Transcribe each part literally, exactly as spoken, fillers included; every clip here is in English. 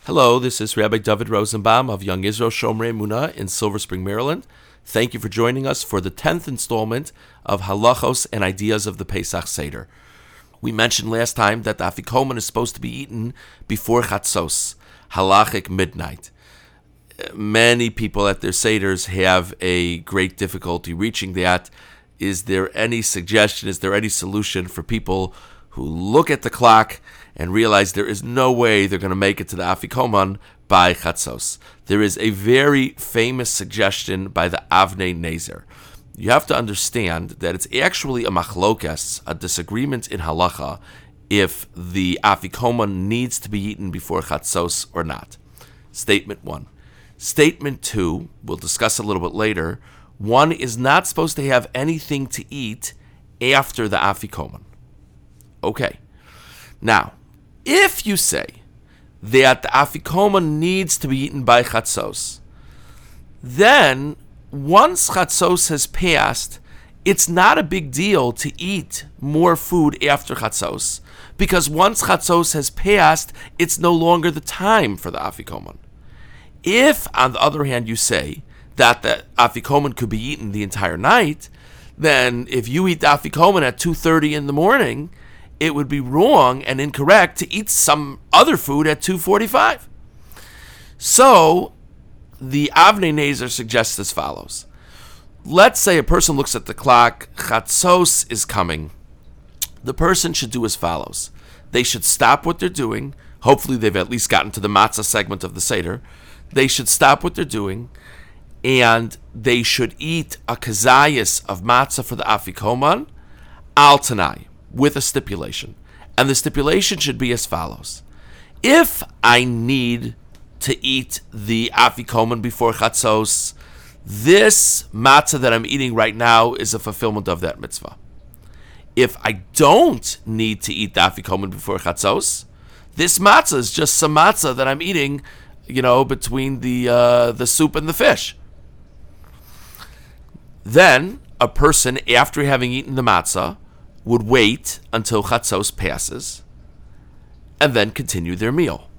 Hello, this is Rabbi David Rosenbaum of Young Israel Shomrei Emunah in Silver Spring, Maryland. Thank you for joining us for the tenth installment of Halachos and Ideas of the Pesach Seder. We mentioned last time that the Afikoman is supposed to be eaten before Chatzos, halachic midnight. Many people at their Seders have a great difficulty reaching that. Is there any suggestion, is there any solution for people who look at the clock and realize there is no way they're going to make it to the Afikoman by Chatzos? There is a very famous suggestion by the Avnei Nezer. You have to understand that it's actually a machlokas, a disagreement in halacha, if the Afikoman needs to be eaten before Chatzos or not. Statement one. Statement two, we'll discuss a little bit later, one is not supposed to have anything to eat after the Afikoman. Okay. Now, if you say that the Afikoman needs to be eaten by Chatzos, then once Chatzos has passed, it's not a big deal to eat more food after Chatzos, because once Chatzos has passed, it's no longer the time for the Afikoman. If, on the other hand, you say that the Afikoman could be eaten the entire night, then if you eat the Afikoman at two thirty in the morning, it would be wrong and incorrect to eat some other food at two forty-five. So, the Avnei Nezer suggests as follows. Let's say a person looks at the clock, Chatzos is coming. The person should do as follows. They should stop what they're doing. Hopefully they've at least gotten to the matzah segment of the Seder. They should stop what they're doing, and they should eat a kazayas of matzah for the Afikoman, al tanai, with a stipulation. And the stipulation should be as follows. If I need to eat the Afikoman before Chatzos, this matzah that I'm eating right now is a fulfillment of that mitzvah. If I don't need to eat the Afikoman before Chatzos, this matzah is just some matzah that I'm eating, you know, between the uh, the soup and the fish. Then, a person, after having eaten the matzah, would wait until Chatzos passes, and then continue their meal.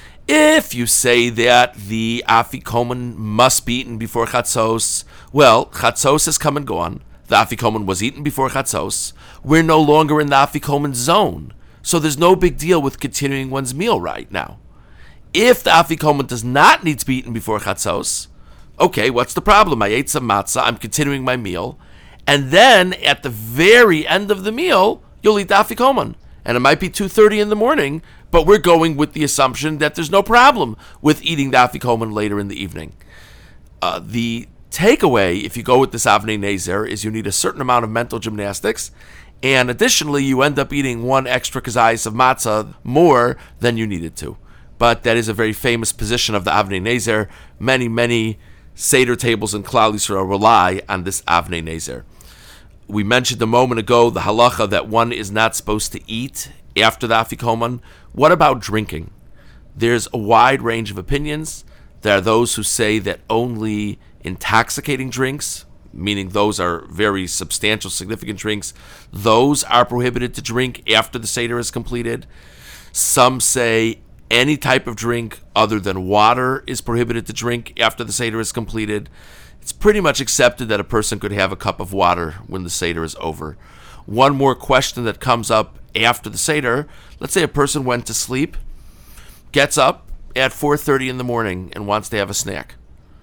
If you say that the Afikoman must be eaten before Chatzos, well, Chatzos has come and gone. The Afikoman was eaten before Chatzos. We're no longer in the Afikoman zone, so there's no big deal with continuing one's meal right now. If the Afikoman does not need to be eaten before Chatzos, okay, what's the problem? I ate some matzah, I'm continuing my meal, and then at the very end of the meal, you'll eat the Afikoman. And it might be two thirty in the morning, but we're going with the assumption that there's no problem with eating the Afikoman later in the evening. Uh, the takeaway, if you go with this Avnei Nezer, is you need a certain amount of mental gymnastics, and additionally, you end up eating one extra kazayas of matzah more than you needed to. But that is a very famous position of the Avnei Nezer. Many, many Seder tables in Klal Yisrael rely on this Avnei Nezer. We mentioned a moment ago the halacha that one is not supposed to eat after the Afikoman. What about drinking? There's a wide range of opinions. There are those who say that only intoxicating drinks, meaning those are very substantial, significant drinks, those are prohibited to drink after the Seder is completed. Some say any type of drink other than water is prohibited to drink after the Seder is completed. It's pretty much accepted that a person could have a cup of water when the Seder is over. One more question that comes up after the Seder, let's say a person went to sleep, gets up at four thirty in the morning and wants to have a snack.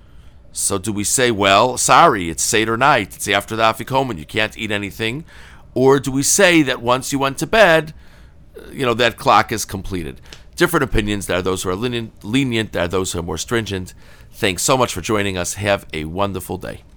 So do we say, well, sorry, it's Seder night, it's after the Afikoman, you can't eat anything? Or do we say that once you went to bed, you know, that clock is completed? Different opinions. There are those who are lenient, lenient. There are those who are more stringent. Thanks so much for joining us. Have a wonderful day.